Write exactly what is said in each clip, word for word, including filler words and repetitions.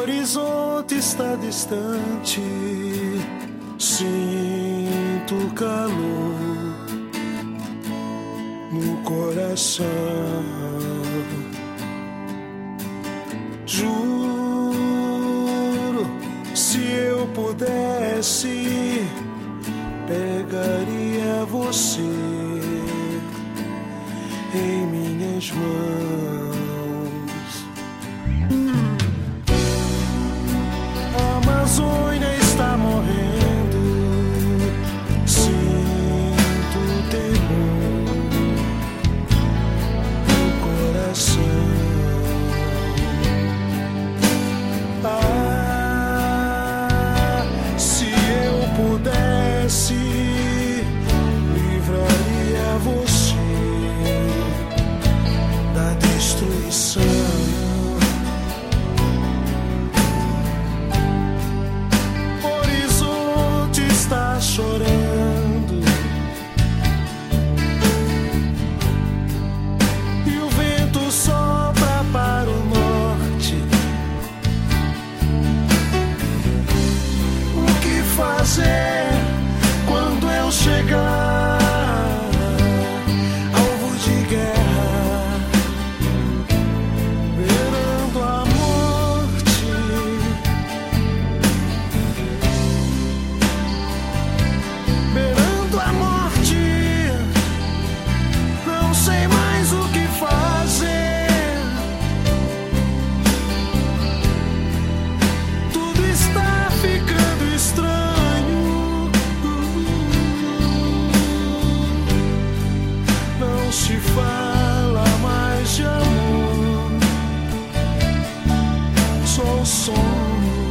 horizonte está distante, sinto calor no coração. Juro, se eu pudesse, pegaria você em minhas mãos. A Amazônia está morrendo, sinto temor no coração. Ah, se eu pudesse, livraria você da destruição. Chorando, e o vento sopra para o norte. O que fazer quando eu chegar, alvo de guerra, beirando a morte? Beirando a morte, não sei mais o que fazer. Tudo está ficando estranho. Não se fala mais de amor, só o som.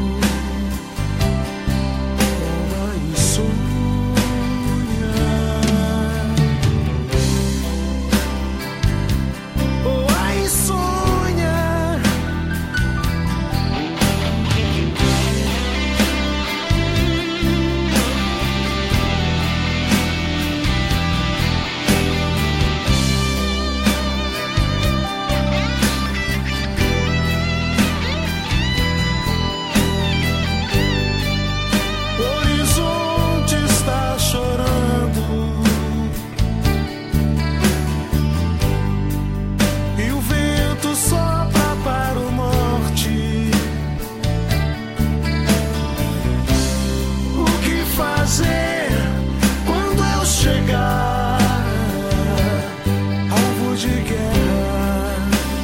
Quando eu chegar, alvo de guerra,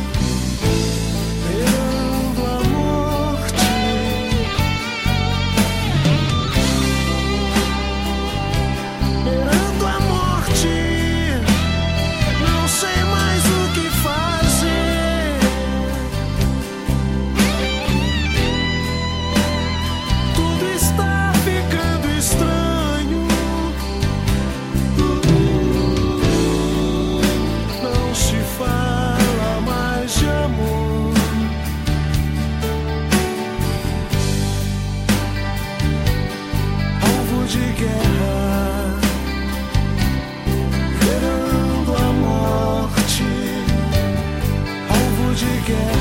beirando a morte. Beirando a morte, não sei mais o que fazer. Tudo está ficando estranho. De guerra, beirando a morte, alvo de guerra.